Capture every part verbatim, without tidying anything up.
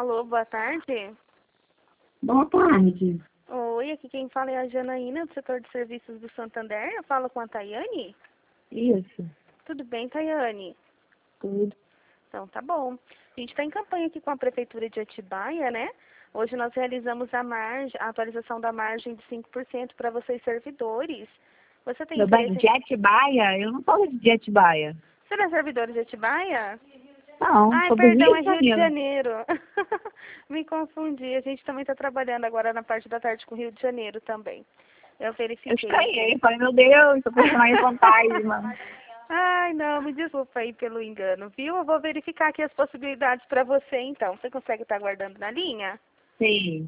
Alô, boa tarde. Boa tarde. Oi, aqui quem fala é a Janaína, do setor de serviços do Santander. Eu falo com a Tayane? Isso. Tudo bem, Tayane? Tudo. Então, tá bom. A gente está em campanha aqui com a Prefeitura de Atibaia, né? Hoje nós realizamos a, margem, a atualização da margem de cinco por cento para vocês servidores. Você tem Meu bem, interesse de Atibaia? Eu não sou de Atibaia. Você não é servidor de Atibaia? Não, Ai, sou do perdão, Rio é de Rio de Janeiro. Janeiro. Me confundi. A gente também está trabalhando agora na parte da tarde com Rio de Janeiro também. Eu Eu verifiquei. estranhei, falei, meu Deus, tô personagem fantasma. Ai, não, me desculpa aí pelo engano, viu? Eu vou verificar aqui as possibilidades para você, então. Você consegue estar aguardando na linha? Sim.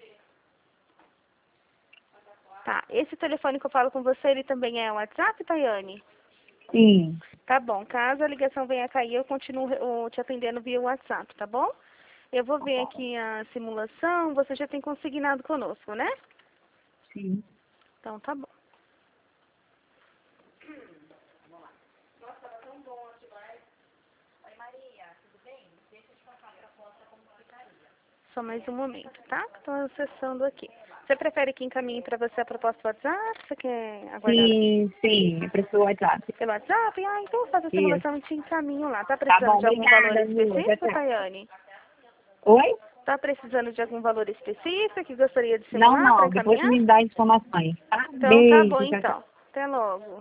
Tá. Esse telefone que eu falo com você, ele também é o WhatsApp, Tayane? Sim. Tá bom. Caso a ligação venha a cair, eu continuo uh, te atendendo via WhatsApp, tá bom? Eu vou ver aqui a simulação. Você já tem consignado conosco, né? Sim. Então, tá bom. Só mais um momento, tá? Estou acessando aqui. Você prefere que encaminhe para você a proposta do WhatsApp? Você quer aguardar Sim, sim. Eu prefiro o WhatsApp. pelo WhatsApp? Ah, então eu faço a Isso. simulação e te encaminho lá. Tá Tá precisando bom, de algum valor obrigada, viu? Tchau, específico, tchau. Tayane? Oi? Tá precisando de algum valor específico que gostaria de Não, simular para não. Depois encaminhar? me dá informações, tá? Então tá Beijo, bom tchau, tchau. então. Até logo.